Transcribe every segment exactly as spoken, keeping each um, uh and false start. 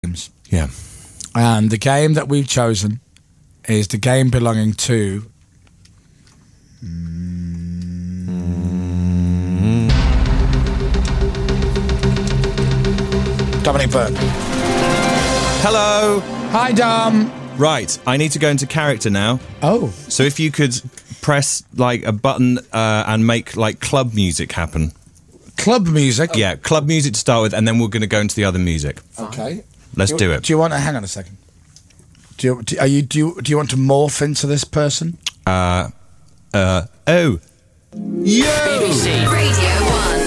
games. Yeah. And the game that we've chosen is the game belonging to... Mm, Dominic Byrne. Hello. Hi, Dom. Right, I need to go into character now. Oh. So if you could press, like, a button uh, and make, like, club music happen. Club music? Yeah, club music to start with, and then we're going to go into the other music. Okay. Let's do, do it. Do you want to... Hang on a second. Do you, do, are you, do, you, do you want to morph into this person? Uh, uh, oh. Yo! B B C Radio one.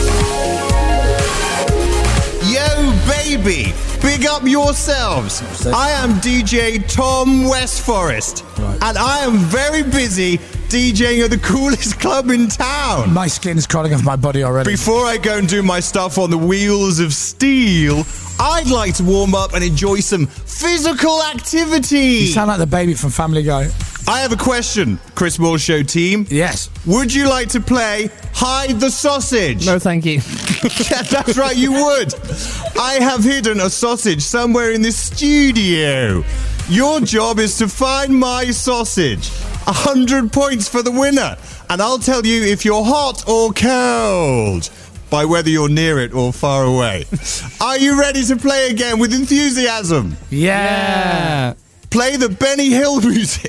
Yo, baby! Big up yourselves! I am D J Tom Westforest, Right. and I am very busy DJing at the coolest club in town. My skin's crawling off my body already. Before I go and do my stuff on the wheels of steel, I'd like to warm up and enjoy some physical activity. You sound like the baby from Family Guy. I have a question, Chris Moore Show team. Yes. Would you like to play Hide the Sausage? No, thank you. Yeah, that's right, you would. I have hidden a sausage somewhere in this studio. Your job is to find my sausage. A hundred points for the winner. And I'll tell you if you're hot or cold by whether you're near it or far away. Are you ready to play again with enthusiasm? Yeah. Play the Benny Hill music.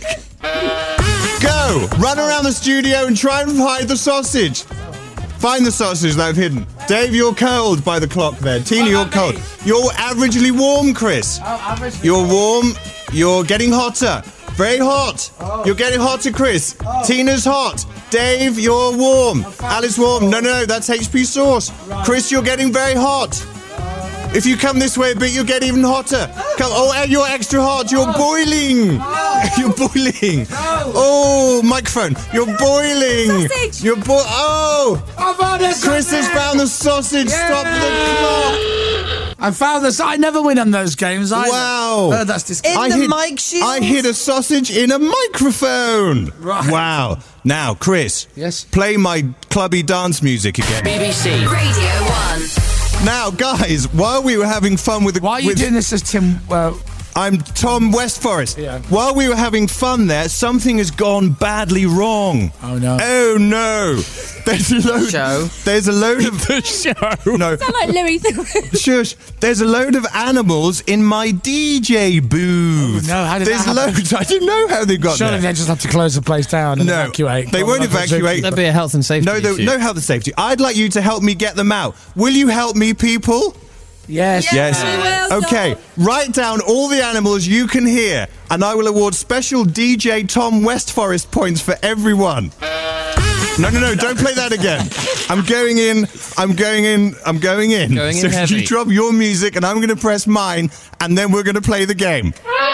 Go! Run around the studio and try and hide the sausage. Find the sausage that I've hidden. Dave, you're cold by the clock there. Tina, you're cold. You're averagely warm, Chris. Oh, averagely You're warm. You're getting hotter. Very hot. Oh. You're getting hotter, Chris. Oh. Tina's hot. Dave, you're warm. Alice, warm. No, no, no, that's H P sauce. Right. Chris, you're getting very hot. If you come this way a bit, you'll get even hotter. Come, oh, and you're extra hot. You're boiling. You're boiling. Oh, microphone. You're boiling. Sausage. You're bo- Oh, I found this. Chris has found the sausage. Stop the clock. I found this. I never win on those games. I Wow. Oh, that's disgusting. In I the hid, mic shield? I hid a sausage in a microphone. Right. Wow. Now, Chris. Yes? Play my clubby dance music again. B B C Radio one. Now, guys, while we were having fun with the... Why are you with, doing this as Tim? Well, I'm Tom Westforest. Yeah. While we were having fun there, something has gone badly wrong. Oh, no. Oh no! There's a load. Show. There's a load of The show. no. Sound like Louis Theroux. Shush! There's a load of animals in my D J booth. Oh, no, how did There's that happen? loads. I didn't know how they got surely there. they just have to close the place down and No, evacuate. they won't evacuate. That'd be a health and safety No, issue. no, no health and safety. I'd like you to help me get them out. Will you help me, people? Yes. Yes. we will, Okay. Dom. Write down all the animals you can hear, and I will award special D J Tom Westforest points for everyone. No, no, no! Don't play that again. I'm going in. I'm going in. I'm going in. Going in so heavy. you drop your music, and I'm going to press mine, and then we're going to play the game.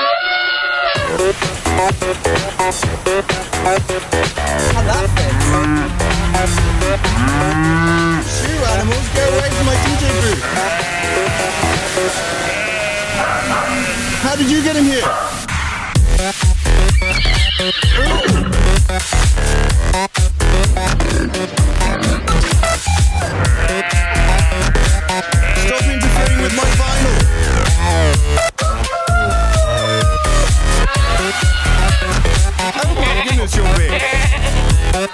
Shoo, animals, go away from my D J booth. How did you get in here? Stop interfering with my vinyl. Oh my goodness, you're big.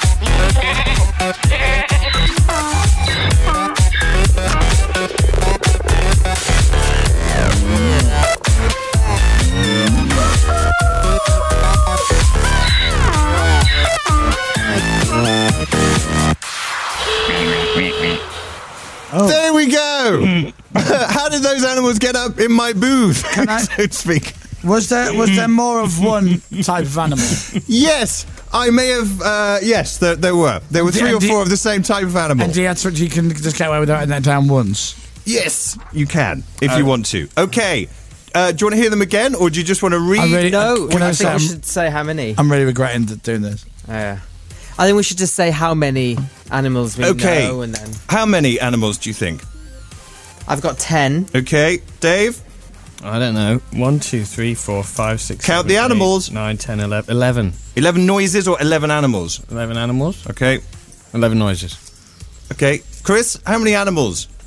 There we go. How did those animals get up in my booth, Can I- so to speak? Was there was there more of one type of animal? Yes, I may have. Uh, yes, there, there were. There were And three or do- four of the same type of animal. And do you, have to, you can just get away with writing that down once? Yes, you can if you want to. Okay. Uh, do you want to hear them again, or do you just want to read? I really, No, can I I say, think we I'm, should say how many. I'm really regretting th- doing this. Yeah. I think we should just say how many animals we Okay. know, and then How many animals do you think? I've got ten. Okay, Dave. I don't know. One, two, three, four, five, six. Count seven, the eight, animals. Nine, ten, eleven. Eleven. Eleven noises or eleven animals? Eleven animals. Okay. Eleven noises. Okay, Chris. How many animals?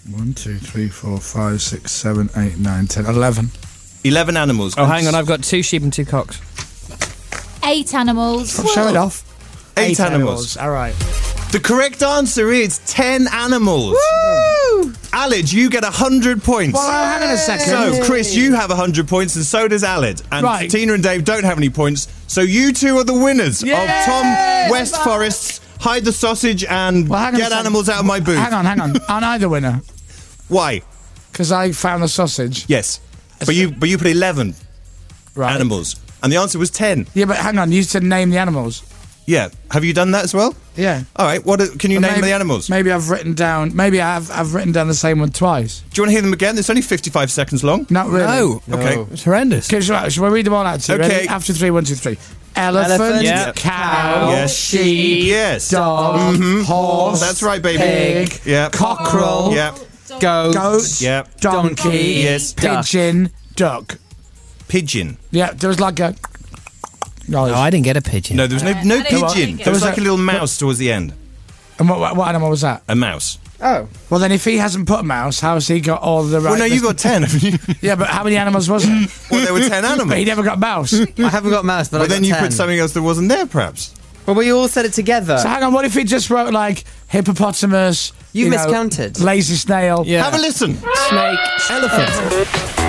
One, two, three, four, five, six, seven, eight, nine, ten, eleven. eleven animals. Oh, hang on, I've got two sheep and two cocks. Eight animals. Show it off. Eight, animals. All right. The correct answer is ten animals. Woo! Alid, you get one hundred points. Well, hang on a second. So, Chris, you have one hundred points, and so does Alid. And Right. Tina and Dave don't have any points, so you two are the winners Yay! of Tom West Forest's Hide the Sausage and Well, hang on a Get second. Animals Out of My Booth. Hang on, hang on. Aren't I the winner? Why? Because I found the sausage. Yes. But you but you put eleven Right. animals, and the answer was ten. Yeah, but hang on. You said name the animals. Yeah. Have you done that as well? Yeah. All right. What are- can you But name maybe- the animals? Maybe I've written down. Maybe I've I've written down the same one twice. Do you want to hear them again? It's only fifty-five seconds long. Not really. No. Okay. It's horrendous. Okay, shall I, shall I read them all out to you? Okay. Ready? After three, one, two, three. Elephant, Elephant, yeah. cow, Yes. sheep, Yes. dog, horse. That's right, baby. Pig, Yeah. cockerel, Yeah. Goat. goat, Yeah. donkey, Yes. pigeon, duck. Pigeon. Yeah, there was like a. No, No, I didn't get a pigeon. No, there was no no I didn't pigeon. get There was it. like a little mouse towards the end. and what, what, what animal was that? A mouse. Oh. Well, then if he hasn't put a mouse, how has he got all the right? Well, no, you got ten, haven't you? Yeah, but how many animals was it? Well, there were ten But he animals. never got mouse. I haven't got mouse, but But I got then you ten. put something else that wasn't there, perhaps. Well, we all said it together. So hang on, what if he just wrote like hippopotamus? You know, miscounted. lazy snail. Yeah. Have a listen. Snake. Elephant.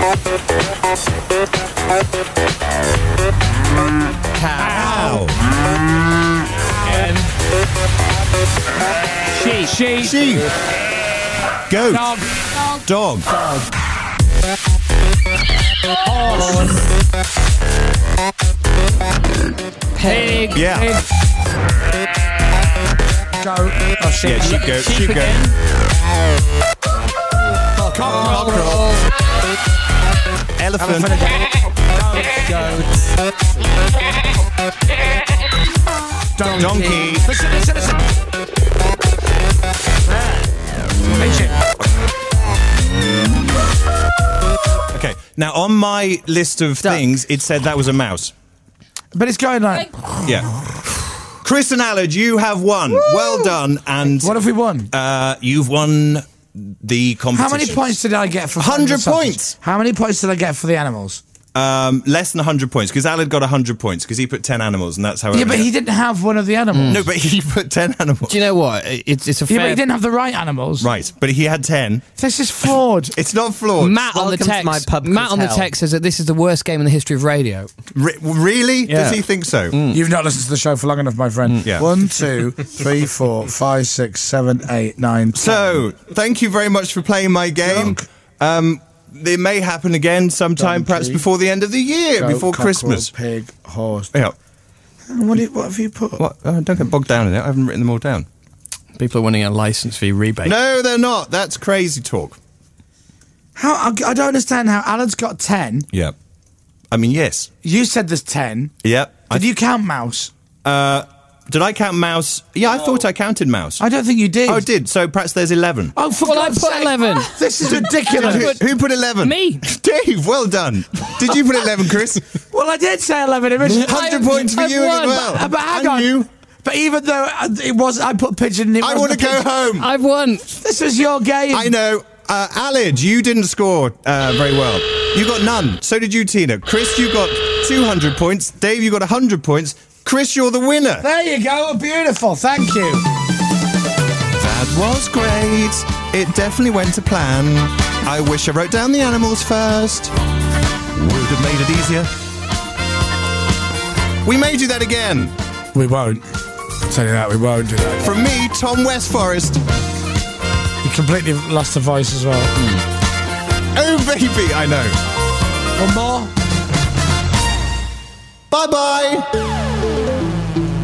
Cow. Ow. Sheep. Sheep. Sheep. Goat. Dog. Dog. Pig. Yeah. Goat. Oh, sheep. Yeah, sheep goat. Sheep Sheep goat. again. Cockerel. Elephant. Donkey. Donkey. Listen, listen, listen. Pigeon. Okay. Now, on my list of Duck. things, it said that was a mouse. But it's going like. Yeah. Chris and Alid, you have won. Well done. And What have we won? uh, you've won the competition. How many points did I get for one hundred finding the sausage? points. How many points did I get for the animals? Um, less than one hundred points, because Alid got one hundred points, because he put ten animals, and that's how... Yeah, but he didn't have one of the animals. No, but he put ten animals. Do you know what? It's it's a Yeah, but fair. he didn't have the right animals. Right, but he had ten. This is flawed. It's not flawed. Matt on the Welcome to text. my pub Matt on the quiz text says that this is the worst game in the history of radio. Re- really? Yeah. Does he think so? You've not listened to the show for long enough, my friend. Yeah. One, two, three, four, five, six, seven, eight, nine, ten. So, thank you very much for playing my game. Junk. Um, it may happen again sometime, Donkey. perhaps before the end of the year, Goat, before cockerel, Christmas. Pig, horse. Yeah. What, do you- what have you put? What? Oh, don't get bogged down in it. I haven't written them all down. People are winning a license fee rebate. No, they're not. That's crazy talk. How I, I don't understand how Alan's got ten. Yeah. I mean, yes. You said there's ten. Yeah. I, Did you count mouse? uh, did I count mouse? Yeah, I thought I counted mouse. I don't think you did. Oh, I did. So perhaps there's eleven. Oh, for Well, I God's put sake. eleven. This is ridiculous. Who, who put eleven? Me. Dave, well done. Did you put eleven, Chris? Well, I did say eleven originally. one hundred points for I've you as won. well. Uh, but hang and on. you. But even though uh, it was, I put pigeon. It I wasn't want a to go pigeon. home. I've won. This was your game. I know. Uh, Alid, you didn't score uh, very well. You got none. So did you, Tina. Chris, you got two hundred points. Dave, you got one hundred points. Chris, you're the winner. There you go. Beautiful. Thank you. That was great. It definitely went to plan. I wish I wrote down the animals first. Would have made it easier. We may do that again. We won't. I'll tell you that. We won't do that. From me, Tom West Forest. You completely lost the voice as well. Oh, baby, I know. One more. Bye-bye.